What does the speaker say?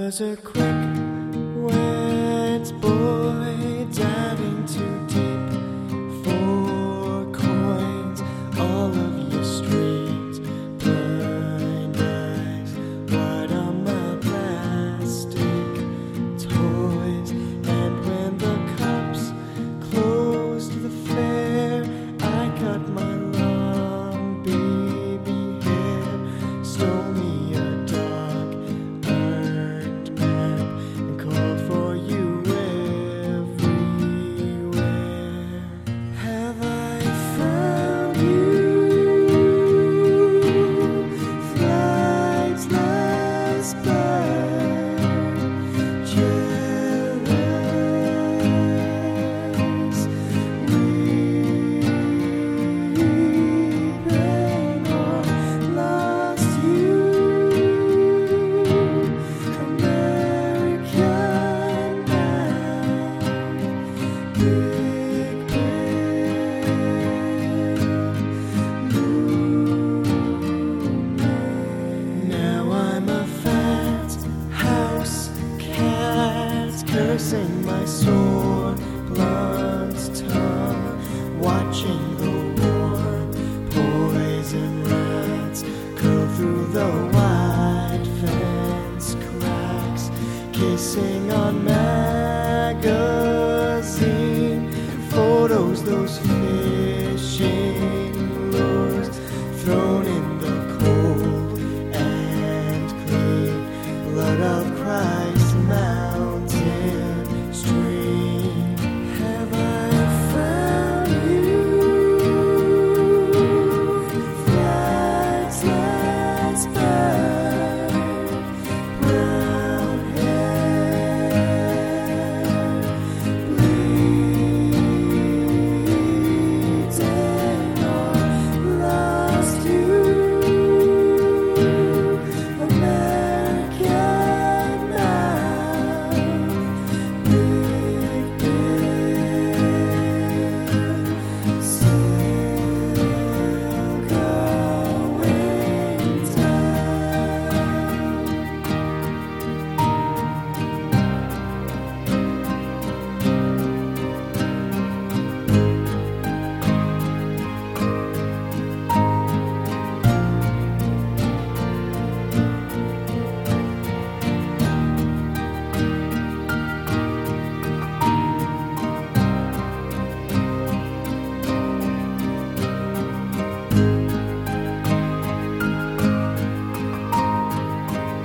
was a quick, wet boy diving too deep for coins. All of your street blind eyes wide on my plastic toys. And when the cops closed the fair, I cut my long baby hair, stole me a dog-earned map, and called for you everywhere. Have I found you? Flights last bird, jealous, weeping on lost you, American now, Big Ben, now I'm a fat house cat, cursing my sore, blunt tongue, watching the war, poison rats curl through the wide fence cracks, kissing on maggots.